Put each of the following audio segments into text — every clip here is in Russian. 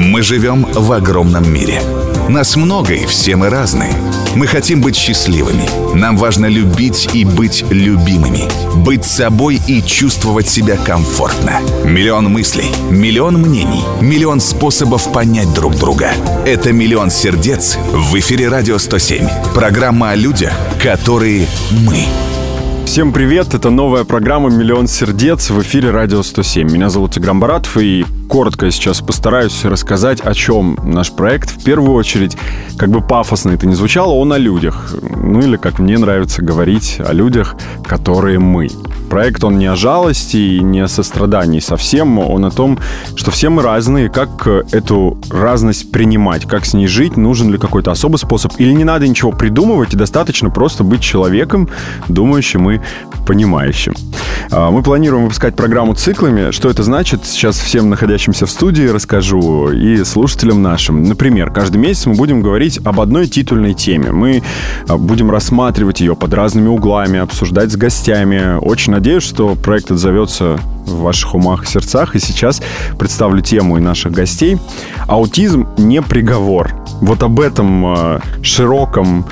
Мы живем в огромном мире. Нас много, и все мы разные. Мы хотим быть счастливыми. Нам важно любить и быть любимыми. Быть собой и чувствовать себя комфортно. Миллион мыслей, миллион мнений, миллион способов понять друг друга. Это «Миллион сердец» в эфире «Радио 107». Программа о людях, которые мы. Всем привет, это новая программа «Миллион сердец» в эфире «Радио 107». Меня зовут Тигран Баратов, и коротко я сейчас постараюсь рассказать, о чем наш проект. В первую очередь, как бы пафосно это ни звучало, он о людях. Ну или, как мне нравится говорить, о людях, которые мы. Проект, он не о жалости и не о сострадании совсем, он о том, что все мы разные, как эту разность принимать, как с ней жить, нужен ли какой-то особый способ, или не надо ничего придумывать, и достаточно просто быть человеком, думающим и понимающим. Мы планируем выпускать программу циклами. Что это значит? Сейчас всем находящимся в студии расскажу и слушателям нашим. Например, каждый месяц мы будем говорить об одной титульной теме. Мы будем рассматривать ее под разными углами, обсуждать с гостями. Очень надеюсь, что проект отзовется в ваших умах и сердцах. И сейчас представлю тему и наших гостей. Аутизм не приговор. Вот об этом широком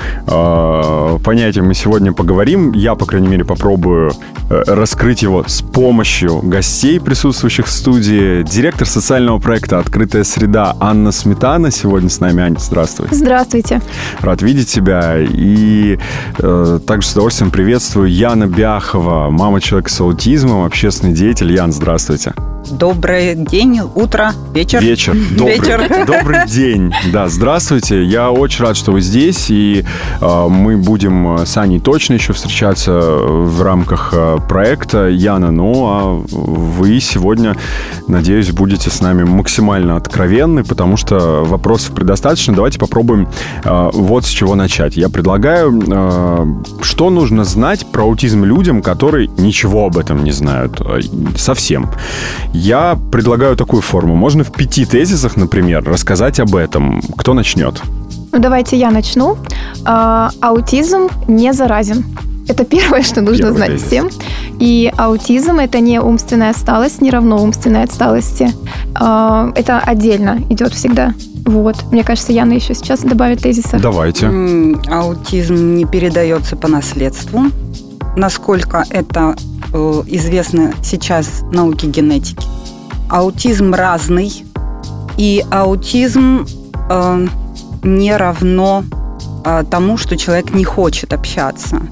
понятии мы сегодня поговорим. Я, по крайней мере, попробую раскрыть его с помощью гостей, присутствующих в студии. Директор социального проекта «Открытая среда» Анна Сметана сегодня с нами. Аня, здравствуй. Здравствуйте. Рад видеть тебя. И также с удовольствием приветствую Яна Бяхова, мама человека с аутизмом, общественный деятель. Ян, здравствуйте. Добрый день, утро, вечер. Вечер. Добрый день. Да, здравствуйте. Я очень рад, что вы здесь. И мы будем с Аней точно еще встречаться в рамках проекта Яна. Ну, а вы сегодня, надеюсь, будете с нами максимально откровенны, потому что вопросов предостаточно. Давайте попробуем вот с чего начать. Я предлагаю, что нужно знать про аутизм людям, которые ничего об этом не знают совсем. Я предлагаю такую форму. Можно в 5 тезисах, например, рассказать об этом. Кто начнет? Ну, давайте я начну. Аутизм не заразен. Это первое, что нужно знать всем. И аутизм – это не умственная отсталость, не равно умственной отсталости. Это отдельно идет всегда. Вот. Мне кажется, Яна еще сейчас добавит тезисов. Давайте. Аутизм не передается по наследству. Насколько это известно сейчас науке генетики. Аутизм разный, и аутизм не равно тому, что человек не хочет общаться.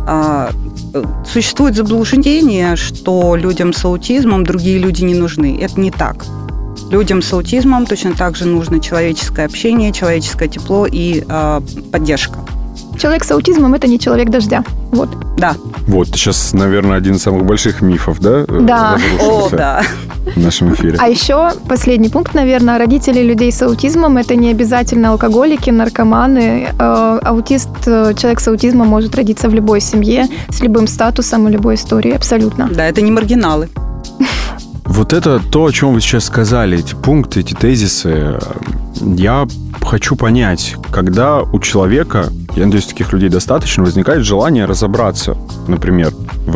Существует заблуждение, что людям с аутизмом другие люди не нужны. Это не так. Людям с аутизмом точно так же нужно человеческое общение, человеческое тепло и поддержка. Человек с аутизмом – это не человек дождя. Вот. Да. Вот, сейчас, наверное, один из самых больших мифов, да? Да. О, да. В нашем эфире. А еще последний пункт, наверное, родители людей с аутизмом – это не обязательно алкоголики, наркоманы. Аутист, человек с аутизмом может родиться в любой семье, с любым статусом и любой историей, абсолютно. Да, это не маргиналы. Вот это то, о чем вы сейчас сказали, эти пункты, эти тезисы. Я хочу понять, когда у человека, я надеюсь, таких людей достаточно, возникает желание разобраться, например,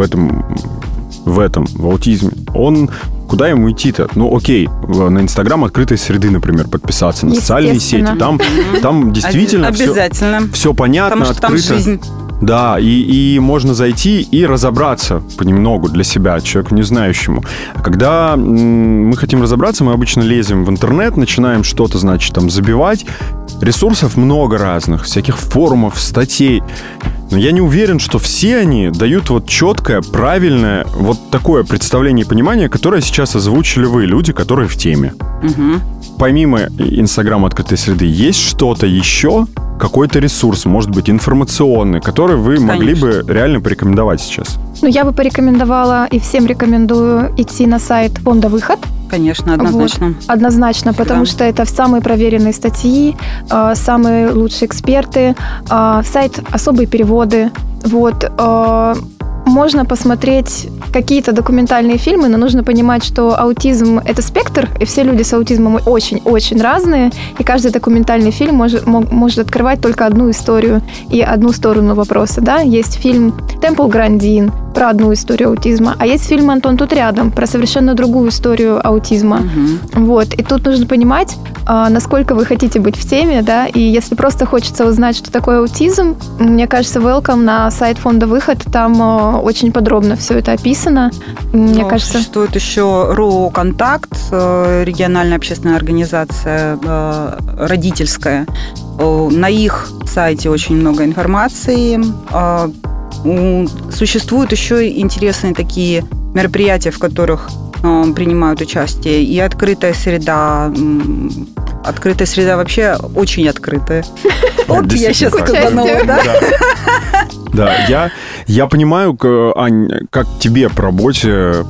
в аутизме. Куда ему идти-то? Ну, окей, на Инстаграм открытой среды, например, подписаться, на социальные сети. Там действительно обязательно. Все понятно, потому что открыто. Там жизнь. Да, и можно зайти и разобраться понемногу для себя, человеку не знающему. Когда мы хотим разобраться, мы обычно лезем в интернет, начинаем что-то, значит, там забивать. Ресурсов много разных, всяких форумов, статей. Но я не уверен, что все они дают вот четкое, правильное, вот такое представление и понимание, которое сейчас озвучили вы, люди, которые в теме. Угу. Помимо Инстаграма открытой среды, есть что-то еще, какой-то ресурс, может быть, информационный, который вы могли бы реально порекомендовать сейчас? Ну, я бы порекомендовала и всем рекомендую идти на сайт фонда «Выход». Конечно, однозначно. Вот, однозначно, потому что это самые проверенные статьи, самые лучшие эксперты, сайт «Особые переводы». Вот. Можно посмотреть какие-то документальные фильмы, но нужно понимать, что аутизм – это спектр, и все люди с аутизмом очень-очень разные, и каждый документальный фильм может открывать только одну историю и одну сторону вопроса. Да? Есть фильм «Темпл Грандин», про одну историю аутизма, а есть фильм «Антон тут рядом» про совершенно другую историю аутизма. Вот. И тут нужно понимать, насколько вы хотите быть в теме, да, и если просто хочется узнать, что такое аутизм, мне кажется, welcome на сайт фонда «Выход», там очень подробно все это описано. Мне кажется... Существует еще РОО «Контакт», региональная общественная организация родительская. На их сайте очень много информации. Существуют еще интересные такие мероприятия, в которых принимают участие. И открытая среда. Открытая среда вообще очень открытая. Вот я сейчас сказала, да? Да, я понимаю, Ань, как тебе по работе,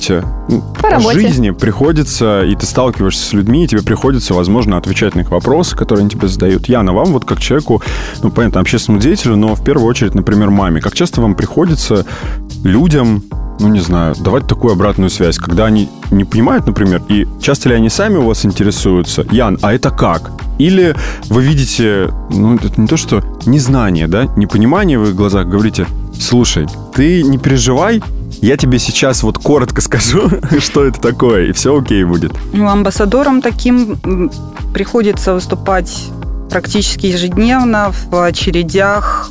по жизни приходится, и ты сталкиваешься с людьми, и тебе приходится, возможно, отвечать на их вопросы, которые они тебе задают. Яна, вам вот как человеку, ну, понятно, общественному деятелю, но в первую очередь, например, маме, как часто вам приходится людям, ну, не знаю, давать такую обратную связь, когда они не понимают, например, и часто ли они сами у вас интересуются? Ян, а это как? Или вы видите, ну, это не то, что незнание, да, непонимание в их глазах, говорите, слушай, ты не переживай, я тебе сейчас вот коротко скажу, что это такое, и все окей будет. Ну, амбассадором таким приходится выступать практически ежедневно в очередях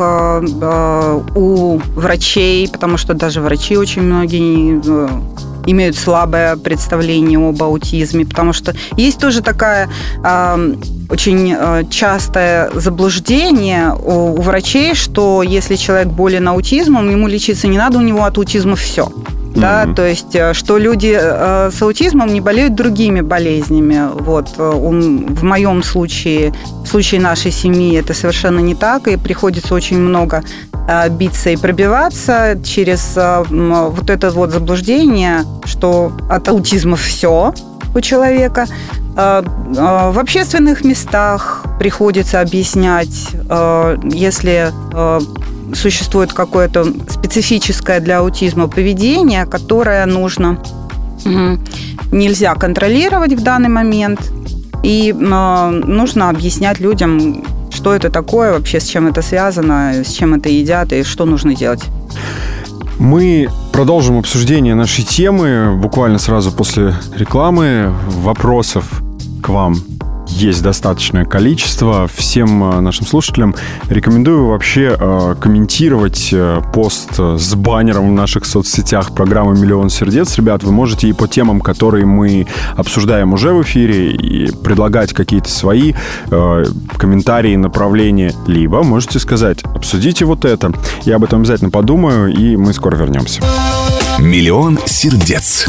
у врачей, потому что даже врачи очень многие имеют слабое представление об аутизме, потому что есть тоже такая очень частое заблуждение у врачей, что если человек болен аутизмом, ему лечиться не надо, у него от аутизма все. Да, то есть, что люди с аутизмом не болеют другими болезнями. Вот. В моем случае, в случае нашей семьи, это совершенно не так, и приходится очень много биться и пробиваться через вот это вот заблуждение, что от аутизма все у человека. В общественных местах приходится объяснять, если существует какое-то специфическое для аутизма поведение, которое нельзя контролировать в данный момент, и нужно объяснять людям, что это такое, вообще с чем это связано, с чем это едят и что нужно делать. Мы продолжим обсуждение нашей темы буквально сразу после рекламы. Вопросов к вам есть достаточное количество. Всем нашим слушателям рекомендую вообще комментировать пост с баннером в наших соцсетях программы «Миллион сердец». Ребят, вы можете и по темам, которые мы обсуждаем уже в эфире, и предлагать какие-то свои комментарии, направления, либо можете сказать: обсудите вот это. Я об этом обязательно подумаю, и мы скоро вернемся. «Миллион сердец».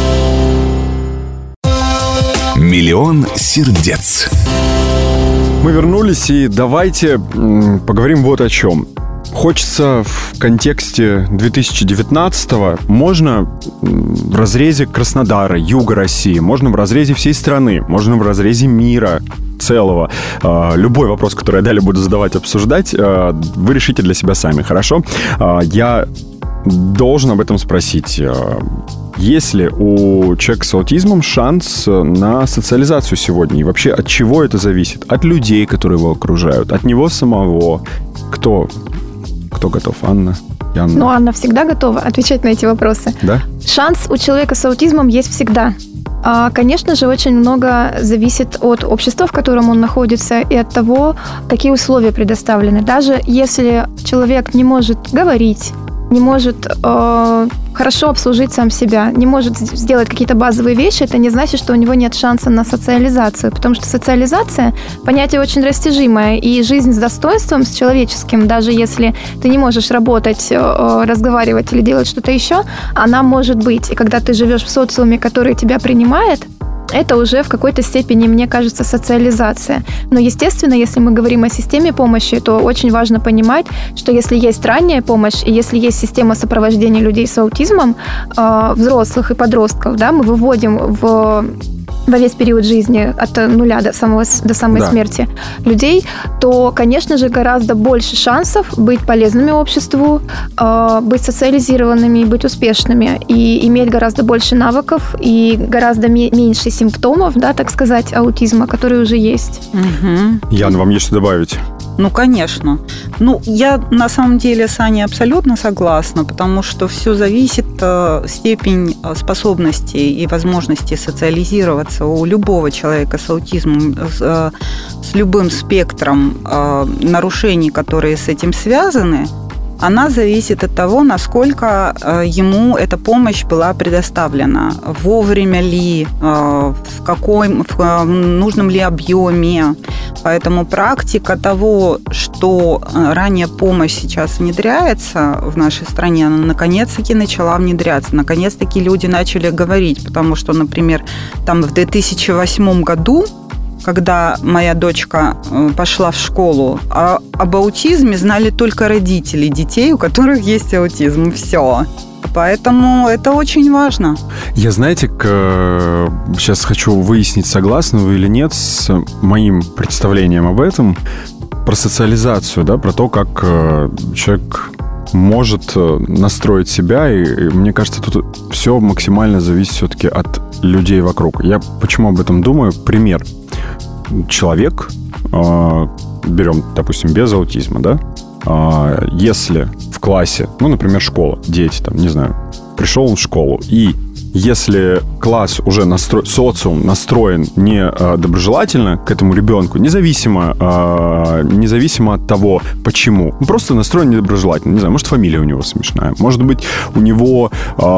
«Миллион сердец». Мы вернулись, и давайте поговорим вот о чем. Хочется в контексте 2019-го, можно в разрезе Краснодара, юга России, можно в разрезе всей страны, можно в разрезе мира целого. Любой вопрос, который я далее буду задавать, обсуждать, вы решите для себя сами, хорошо? Я должен об этом спросить. Есть ли у человека с аутизмом шанс на социализацию сегодня? И вообще от чего это зависит? От людей, которые его окружают? От него самого? Кто готов? Анна? Яна? Ну, Анна всегда готова отвечать на эти вопросы. Да? Шанс у человека с аутизмом есть всегда. Конечно же, очень много зависит от общества, в котором он находится, и от того, какие условия предоставлены. Даже если человек не может говорить, не может хорошо обслужить сам себя, не может сделать какие-то базовые вещи, это не значит, что у него нет шанса на социализацию, потому что социализация – понятие очень растяжимое, и жизнь с достоинством, с человеческим, даже если ты не можешь работать, разговаривать или делать что-то еще, она может быть. И когда ты живешь в социуме, который тебя принимает, это уже в какой-то степени, мне кажется, социализация. Но, естественно, если мы говорим о системе помощи, то очень важно понимать, что если есть ранняя помощь, и если есть система сопровождения людей с аутизмом, взрослых и подростков, да, мы выводим во весь период жизни от нуля до самой смерти людей, то, конечно же, гораздо больше шансов быть полезными обществу, быть социализированными, быть успешными и иметь гораздо больше навыков и гораздо меньше симптомов, да, так сказать, аутизма, которые уже есть. Яна, вам есть что добавить? Ну, конечно. Ну, я на самом деле с Аней абсолютно согласна, потому что все зависит степень способностей и возможности социализироваться у любого человека с аутизмом, с любым спектром нарушений, которые с этим связаны. Она зависит от того, насколько ему эта помощь была предоставлена, вовремя ли, в нужном ли объеме. Поэтому практика того, что ранняя помощь сейчас внедряется в нашей стране, она наконец-таки начала внедряться. Наконец-таки люди начали говорить, потому что, например, там в 2008 году, когда моя дочка пошла в школу, об аутизме знали только родители детей, у которых есть аутизм. Все. Поэтому это очень важно. Я, знаете, сейчас хочу выяснить, согласны вы или нет с моим представлением об этом, про социализацию, да, про то, как человек может настроить себя, и мне кажется, тут все максимально зависит все-таки от людей вокруг. Я почему об этом думаю? Пример. Человек, берем, допустим, без аутизма, да, если в классе, ну, например, школа, дети, там, не знаю, пришел он в школу, и если класс уже социум настроен не доброжелательно к этому ребенку, независимо от того, почему, он просто настроен недоброжелательно, не знаю, может, фамилия у него смешная, может быть, у него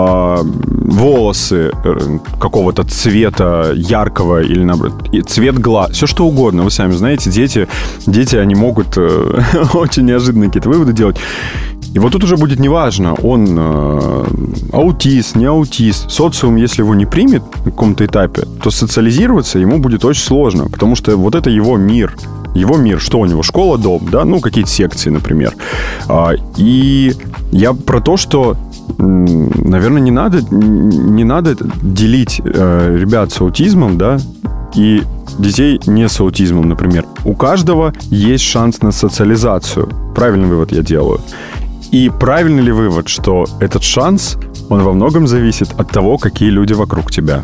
волосы какого-то цвета яркого или, наоборот, цвет глаз, все что угодно, вы сами знаете, дети, они могут очень неожиданные какие-то выводы делать. И вот тут уже будет неважно, он аутист, не аутист. Социум, если его не примет на каком-то этапе, то социализироваться ему будет очень сложно, потому что вот это его мир. Его мир, что у него? Школа, дом, да? Ну, какие-то секции, например. И я про то, что, наверное, не надо делить ребят с аутизмом, да, и детей не с аутизмом, например. У каждого есть шанс на социализацию. Правильный вывод я делаю. И правильный ли вывод, что этот шанс, он во многом зависит от того, какие люди вокруг тебя?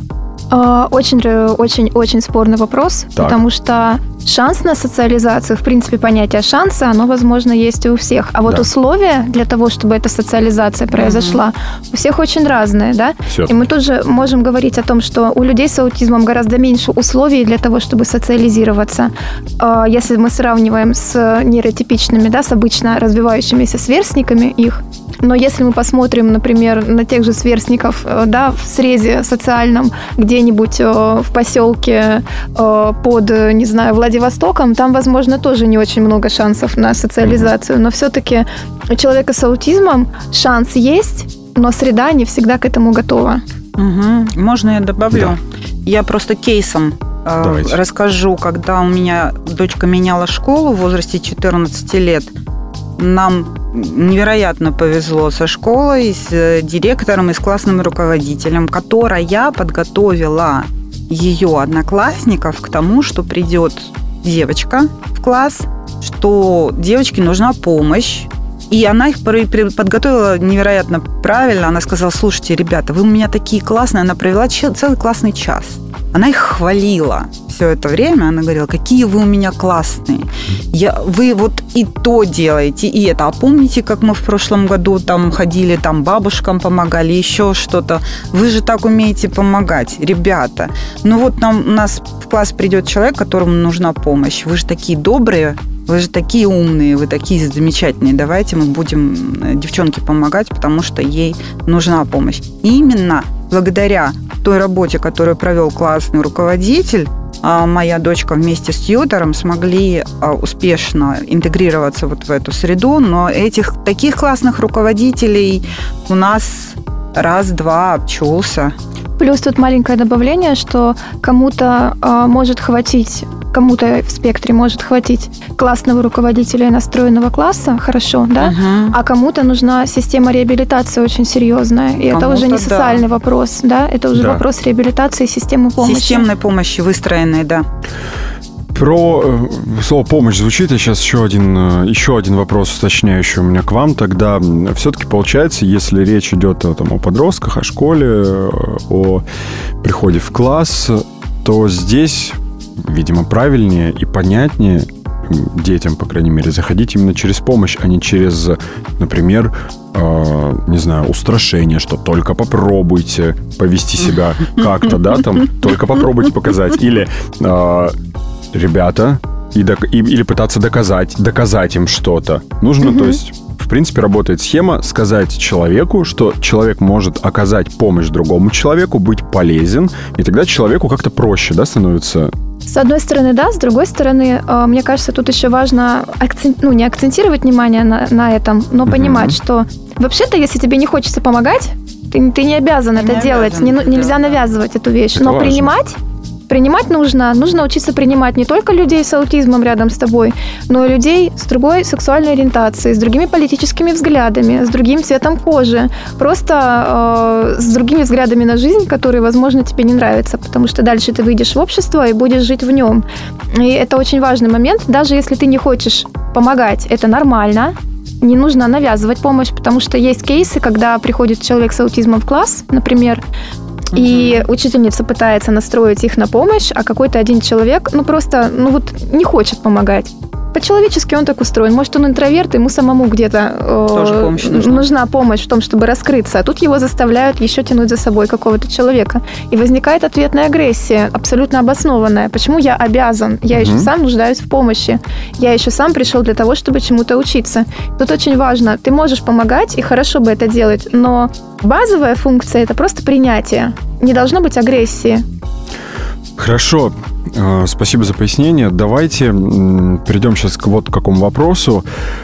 Очень спорный вопрос, так. Потому что шанс на социализацию, в принципе, понятие шанса, оно, возможно, есть и у всех. А вот условия для того, чтобы эта социализация произошла, у всех очень разные, да? Все. И мы тоже можем говорить о том, что у людей с аутизмом гораздо меньше условий для того, чтобы социализироваться. Если мы сравниваем с нейротипичными, да, с обычно развивающимися сверстниками их. Но если мы посмотрим, например, на тех же сверстников, да, в срезе социальном, где-нибудь в поселке под, не знаю, Владивостоком, там, возможно, тоже не очень много шансов на социализацию. Но все-таки у человека с аутизмом шанс есть, но среда не всегда к этому готова. Угу. Можно я добавлю? Да. Я просто кейсом расскажу. Когда у меня дочка меняла школу в возрасте 14 лет, нам невероятно повезло со школой, с директором и с классным руководителем, которая подготовила ее одноклассников к тому, что придет девочка в класс, что девочке нужна помощь. И она их подготовила невероятно правильно. Она сказала: слушайте, ребята, вы у меня такие классные. Она провела целый классный час. Она их хвалила все это время. Она говорила: какие вы у меня классные. Вы вот и то делаете, и это. А помните, как мы в прошлом году там ходили, там бабушкам помогали, еще что-то. Вы же так умеете помогать, ребята. Ну вот у нас в класс придет человек, которому нужна помощь. Вы же такие добрые. Вы же такие умные, вы такие замечательные. Давайте мы будем девчонке помогать, потому что ей нужна помощь. И именно благодаря той работе, которую провел классный руководитель, моя дочка вместе с тьютором смогли успешно интегрироваться вот в эту среду. Но таких классных руководителей у нас раз-два обчелся. Плюс тут маленькое добавление, что кому-то может хватить, кому-то в спектре может хватить классного руководителя и настроенного класса, хорошо, да? А кому-то нужна система реабилитации очень серьезная. И это уже не социальный вопрос, да? Это уже вопрос реабилитации системы помощи. Системной помощи выстроенной, да. Про слово «помощь» звучит, и сейчас еще один вопрос уточняющий у меня к вам. Тогда все-таки получается, если речь идет о подростках, о школе, о приходе в класс, то здесь, видимо, правильнее и понятнее детям, по крайней мере, заходить именно через помощь, а не через, например, не знаю, устрашение, что только попробуйте повести себя как-то, да, там, только попробуйте показать. Или ребята, или пытаться доказать им что-то. Нужно, то есть, в принципе, работает схема сказать человеку, что человек может оказать помощь другому человеку, быть полезен, и тогда человеку как-то проще, да, становится. С одной стороны, да, с другой стороны, мне кажется, тут еще важно не акцентировать внимание на этом, но понимать, что вообще-то, если тебе не хочется помогать, ты не обязан это делать, нельзя навязывать эту вещь, это но важно. Принимать нужно учиться принимать не только людей с аутизмом рядом с тобой, но и людей с другой сексуальной ориентацией, с другими политическими взглядами, с другим цветом кожи, просто с другими взглядами на жизнь, которые, возможно, тебе не нравятся, потому что дальше ты выйдешь в общество и будешь жить в нем. И это очень важный момент, даже если ты не хочешь помогать, это нормально. Не нужно навязывать помощь, потому что есть кейсы, когда приходит человек с аутизмом в класс, например, и учительница пытается настроить их на помощь, а какой-то один человек, просто не хочет помогать. По-человечески он так устроен. Может, он интроверт, ему самому где-то нужна помощь в том, чтобы раскрыться. А тут его заставляют еще тянуть за собой какого-то человека. И возникает ответная агрессия, абсолютно обоснованная. Почему я обязан? Я еще сам нуждаюсь в помощи. Я еще сам пришел для того, чтобы чему-то учиться. Тут очень важно. Ты можешь помогать, и хорошо бы это делать, но базовая функция – это просто принятие. Не должно быть агрессии. Хорошо. Спасибо за пояснение. Давайте перейдем сейчас к вот какому вопросу.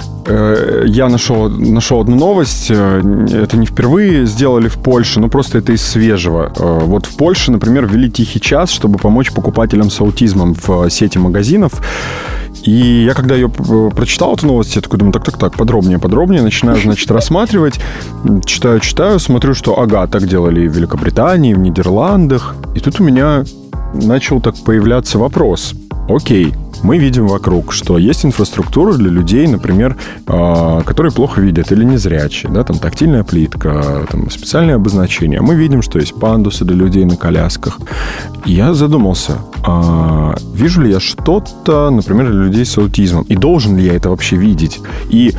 Я нашел одну новость. Это не впервые сделали в Польше, но просто это из свежего. Вот в Польше, например, ввели тихий час, чтобы помочь покупателям с аутизмом в сети магазинов. И я, когда ее прочитал, эту новость, я такой думаю, так, подробнее. Начинаю, рассматривать. Читаю, смотрю, что, так делали и в Великобритании, и в Нидерландах. И тут у меня начал так появляться вопрос. Окей, мы видим вокруг, что есть инфраструктура для людей, например, которые плохо видят или незрячие, да, там тактильная плитка, там специальные обозначения. Мы видим, что есть пандусы для людей на колясках. И я задумался, вижу ли я что-то, например, для людей с аутизмом, и должен ли я это вообще видеть? И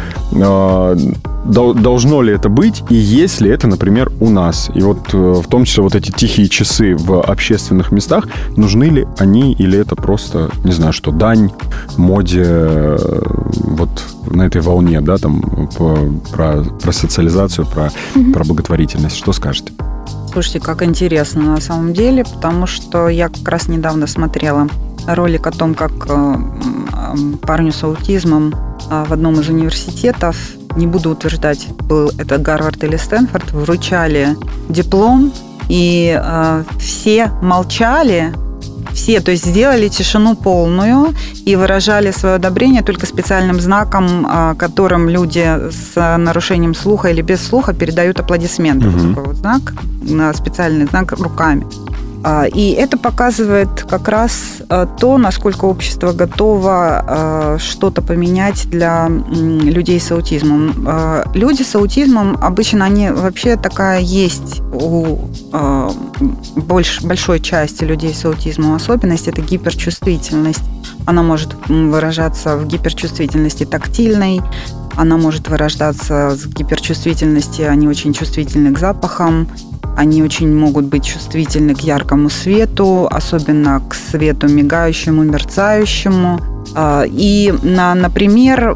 должно ли это быть, и есть ли это, например, у нас? И вот в том числе вот эти тихие часы в общественных местах, нужны ли они, или это просто, не знаю, что, дань моде вот на этой волне, да, там, про социализацию, про благотворительность. Что скажете? Слушайте, как интересно на самом деле, потому что я как раз недавно смотрела ролик о том, как парню с аутизмом в одном из университетов, не буду утверждать, был это Гарвард или Стэнфорд, вручали диплом, и все молчали, то есть сделали тишину полную и выражали свое одобрение только специальным знаком, которым люди с нарушением слуха или без слуха передают аплодисменты. Такой вот знак, специальный знак руками. И это показывает как раз то, насколько общество готово что-то поменять для людей с аутизмом. Люди с аутизмом обычно, они вообще такая есть у большой части людей с аутизмом. Особенность – это гиперчувствительность. Она может выражаться в гиперчувствительности тактильной, она может выражаться в гиперчувствительности, они очень чувствительны к запахам, они очень могут быть чувствительны к яркому свету, особенно к свету мигающему, мерцающему. И, например,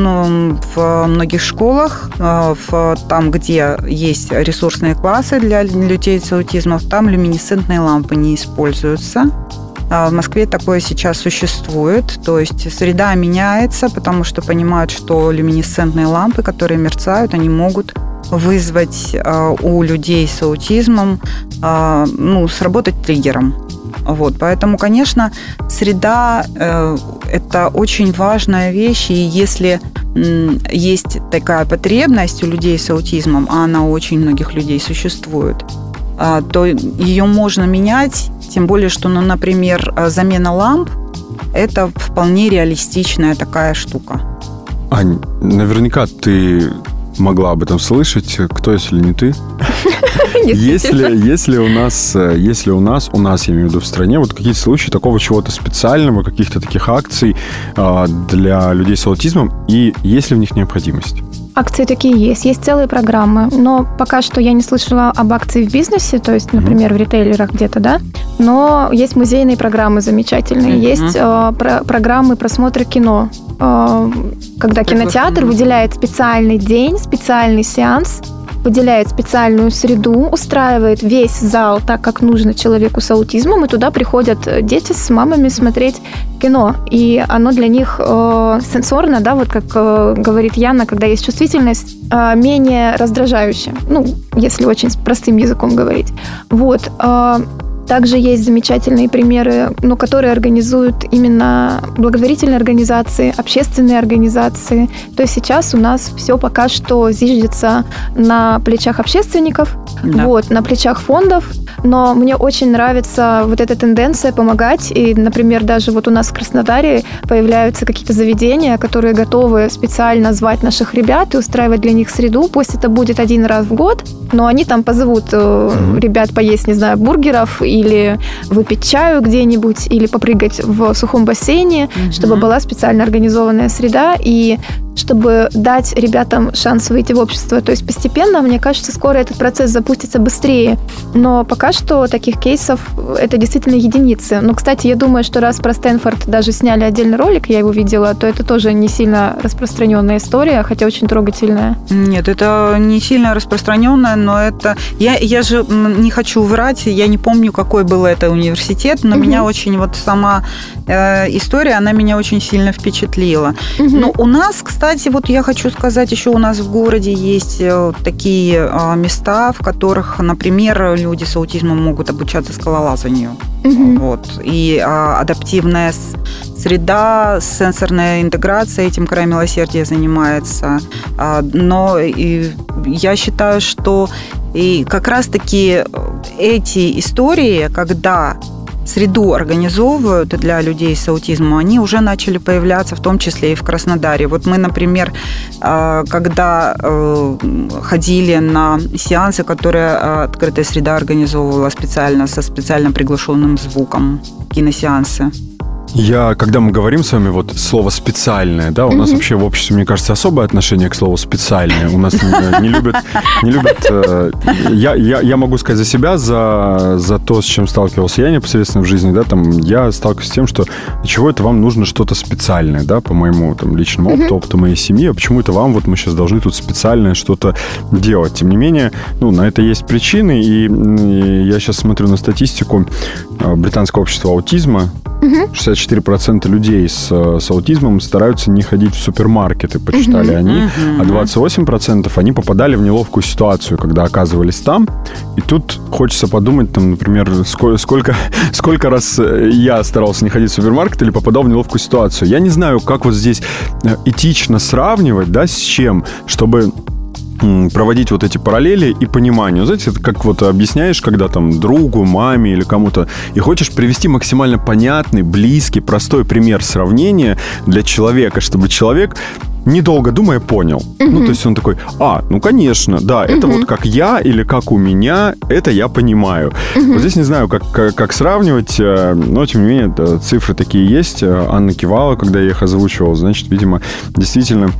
в многих школах, там, где есть ресурсные классы для людей с аутизмом, там люминесцентные лампы не используются. В Москве такое сейчас существует, то есть среда меняется, потому что понимают, что люминесцентные лампы, которые мерцают, они могут вызвать у людей с аутизмом, сработать триггером. Вот, поэтому, конечно, среда это очень важная вещь, и если есть такая потребность у людей с аутизмом, а она у очень многих людей существует, то ее можно менять, тем более, что, например, замена ламп – это вполне реалистичная такая штука. Ань, наверняка ты могла об этом слышать. Кто, если не ты? Если у нас, я имею в виду в стране, вот какие-то случаи такого чего-то специального, каких-то таких акций для людей с аутизмом, и есть ли в них необходимость? Акции такие есть. Есть целые программы. Но пока что я не слышала об акции в бизнесе, то есть, например, в ритейлерах где-то, да. Но есть музейные программы замечательные. Есть программы просмотра кино. Когда кинотеатр выделяет специальный день, специальный сеанс, выделяет специальную среду, устраивает весь зал так, как нужно человеку с аутизмом, и туда приходят дети с мамами смотреть кино. И оно для них сенсорно, да, вот как говорит Яна, когда есть чувствительность, менее раздражающее. Ну, если очень простым языком говорить. Вот. Также есть замечательные примеры, которые организуют именно благотворительные организации, общественные организации. То есть сейчас у нас все пока что зиждется на плечах общественников, на плечах фондов. Но мне очень нравится вот эта тенденция помогать. И, например, даже вот у нас в Краснодаре появляются какие-то заведения, которые готовы специально звать наших ребят и устраивать для них среду. Пусть это будет 1 раз в год, но они там позовут ребят поесть, не знаю, бургеров или выпить чаю где-нибудь, или попрыгать в сухом бассейне, чтобы была специально организованная среда, и чтобы дать ребятам шанс выйти в общество. То есть постепенно, мне кажется, скоро этот процесс запустится быстрее. Но пока что таких кейсов это действительно единицы. Но, кстати, я думаю, что раз про Стэнфорд даже сняли отдельный ролик, я его видела, то это тоже не сильно распространенная история, хотя очень трогательная. Нет, это не сильно распространенная, но это... Я же не хочу врать, я не помню, какой был это университет, но меня очень вот сама история, она меня очень сильно впечатлила. Но у нас, кстати, вот я хочу сказать, еще у нас в городе есть такие места, в которых, например, люди с аутизмом могут обучаться скалолазанию. Вот. И адаптивная среда, сенсорная интеграция этим край милосердия занимается. Но я считаю, что и как раз-таки эти истории, когда среду организовывают для людей с аутизмом, они уже начали появляться, в том числе и в Краснодаре. Вот мы, например, когда ходили на сеансы, которые открытая среда организовывала специально, со специально приглушенным звуком, киносеансы. Когда мы говорим с вами, вот слово «специальное», да, у нас вообще в обществе, мне кажется, особое отношение к слову «специальное». У нас не любят... Я могу сказать за себя, за то, с чем сталкивался я непосредственно в жизни, да, там, я сталкиваюсь с тем, что чего это вам нужно что-то специальное, да, по моему там личному опыту моей семьи, а почему это вам, вот мы сейчас должны тут специальное что-то делать. Тем не менее, на это есть причины, и я сейчас смотрю на статистику британского общества аутизма. 64% людей с аутизмом стараются не ходить в супермаркеты, почитали они, а 28% они попадали в неловкую ситуацию, когда оказывались там. И тут хочется подумать, там, например, сколько раз я старался не ходить в супермаркет или попадал в неловкую ситуацию. Я не знаю, как вот здесь этично сравнивать, да, с чем, чтобы проводить вот эти параллели и понимание. Знаете, это как вот объясняешь, когда там другу, маме или кому-то, и хочешь привести максимально понятный, близкий, простой пример сравнения для человека, чтобы человек, недолго думая, понял. То есть он такой, конечно, да, это вот как я или как у меня, это я понимаю. Вот здесь не знаю, как сравнивать, но, тем не менее, цифры такие есть. Анна кивала, когда я их озвучивал, значит, видимо, действительно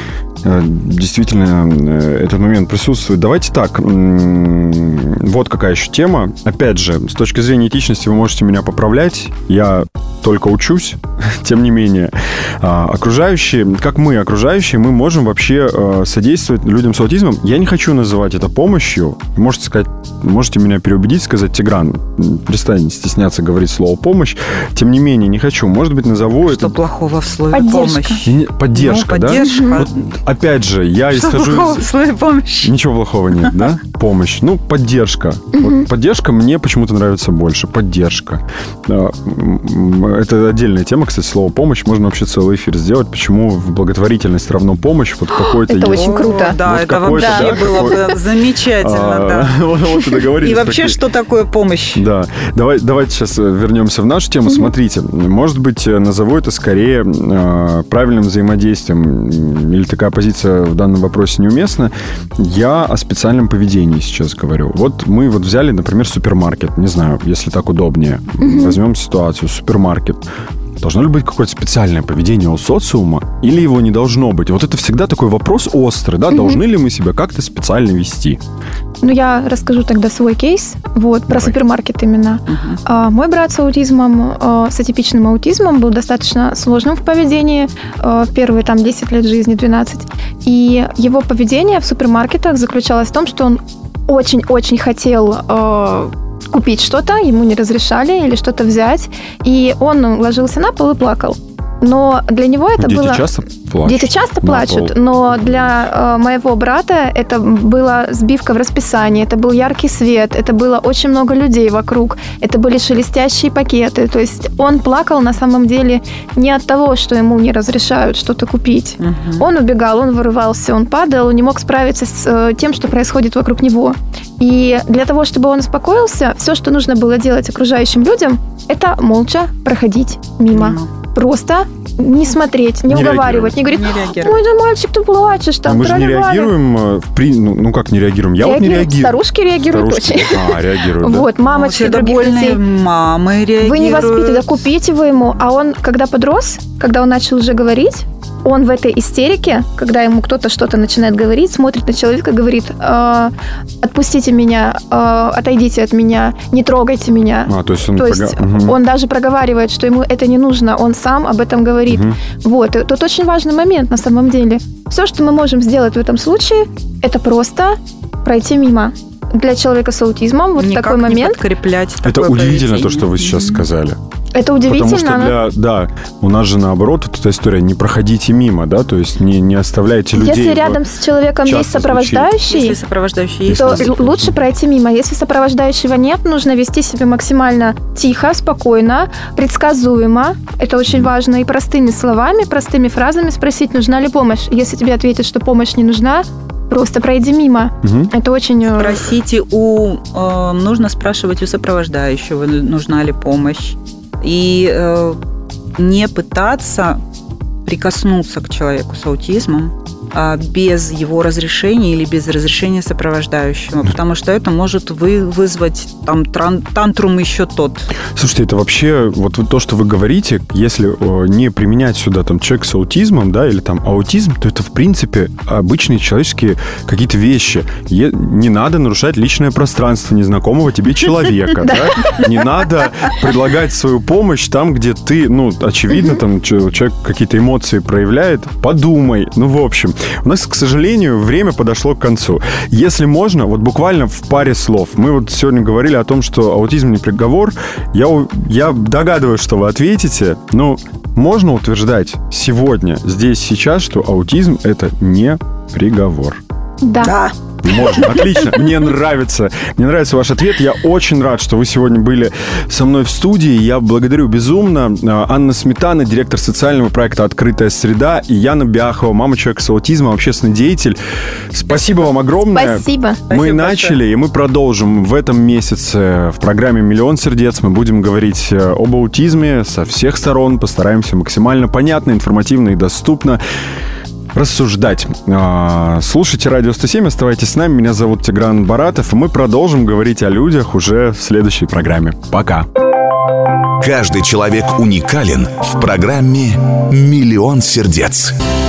этот момент присутствует. Давайте так, вот какая еще тема. Опять же, с точки зрения этичности вы можете меня поправлять. Я только учусь, тем не менее. Окружающие, мы можем вообще содействовать людям с аутизмом. Я не хочу называть это помощью. Можете меня переубедить, сказать: Тигран, перестань стесняться говорить слово «помощь». Тем не менее, не хочу. Может быть, назову это... Что плохого в слове «помощь»? Поддержка, да? Поддержка. Вот, опять же, я исхожу... Что плохого в слове «помощь»? Ничего плохого нет, да? Помощь. Поддержка. Вот поддержка мне почему-то нравится больше. Поддержка. Это отдельная тема, кстати, слово «помощь». Можно вообще целый эфир сделать. Почему благотворительность равно помощь? Вот какой-то это есть. очень круто. Да, вот это вообще было бы замечательно, да. Вот и договорились. И вообще, что такое помощь? Да. Давайте сейчас вернемся в нашу тему. Смотрите, может быть, назову это скорее правильным взаимодействием, или такая позиция в данном вопросе неуместна. Я о специальном поведении сейчас говорю. Вот мы взяли, например, супермаркет. Не знаю, если так удобнее. Возьмем ситуацию. Супермаркет. Должно ли быть какое-то специальное поведение у социума, или его не должно быть? Вот это всегда такой вопрос острый, да? Должны ли мы себя как-то специально вести? Ну, я расскажу тогда свой кейс, про супермаркет именно. Мой брат с аутизмом, с атипичным аутизмом, был достаточно сложным в поведении, первые 10 лет жизни, 12. И его поведение в супермаркетах заключалось в том, что он очень-очень хотел купить что-то, ему не разрешали или что-то взять, и он ложился на пол и плакал. Но для него это было... Дети часто плачут, но для моего брата это была сбивка в расписании, это был яркий свет, это было очень много людей вокруг, это были шелестящие пакеты. То есть он плакал на самом деле не от того, что ему не разрешают что-то купить. Он убегал, он вырывался, он падал, он не мог справиться с тем, что происходит вокруг него. И для того, чтобы он успокоился, все, что нужно было делать окружающим людям, это молча проходить мимо. Просто не смотреть, не уговаривать, не говорить, ой, да мальчик, ты плачешь. Там, мы же не реагируем, как не реагируем? Я не реагирую. Старушки реагируют очень. Реагируют, да. Вот, мамочки других детей. Мамы реагируют. Вы не воспитываете, купите вы ему. А он, когда подрос, когда он начал уже говорить, он в этой истерике, когда ему кто-то что-то начинает говорить, смотрит на человека, говорит, отпустите меня, отойдите от меня, не трогайте меня. То есть он даже проговаривает, что ему это не нужно, он сам об этом говорит. Вот, и тут очень важный момент на самом деле. Все, что мы можем сделать в этом случае, это просто пройти мимо. Для человека с аутизмом в такой момент... Это удивительно, то, что вы сейчас сказали. Это удивительно. Потому что у нас же наоборот вот эта история, не проходите мимо, да, то есть не оставляйте людей. Если рядом с человеком есть сопровождающий, то лучше пройти мимо. Если сопровождающего нет, нужно вести себя максимально тихо, спокойно, предсказуемо. Это очень важно. И простыми словами, простыми фразами спросить, нужна ли помощь. Если тебе ответят, что помощь не нужна, просто пройди мимо. Это очень... Спросите нужно спрашивать у сопровождающего, нужна ли помощь. И не пытаться прикоснуться к человеку с аутизмом без его разрешения или без разрешения сопровождающего, потому что это может вызвать тантрум еще тот. Слушайте, это вообще вот то, что вы говорите, если не применять сюда человек с аутизмом, да, или аутизм, то это в принципе обычные человеческие какие-то вещи. Не надо нарушать личное пространство незнакомого тебе человека, да? Не надо предлагать свою помощь там, где ты, очевидно, человек какие-то эмоции проявляет. Подумай. В общем, у нас, к сожалению, время подошло к концу. Если можно, буквально в паре слов. Мы сегодня говорили о том, что аутизм не приговор. Я догадываюсь, что вы ответите. Но можно утверждать сегодня, здесь, сейчас, что аутизм – это не приговор? Да. Можно, отлично. Мне нравится ваш ответ. Я очень рад, что вы сегодня были со мной в студии. Я благодарю безумно. Анна Сметана, директор социального проекта «Открытая среда», и Яна Бяхова, мама человека с аутизмом, общественный деятель. Спасибо вам огромное. Спасибо. Мы начали, и мы продолжим в этом месяце в программе «Миллион сердец». Мы будем говорить об аутизме со всех сторон. Постараемся максимально понятно, информативно и доступно рассуждать. Слушайте Радио 107, оставайтесь с нами. Меня зовут Тигран Баратов, и мы продолжим говорить о людях уже в следующей программе. Пока. Каждый человек уникален в программе «Миллион сердец».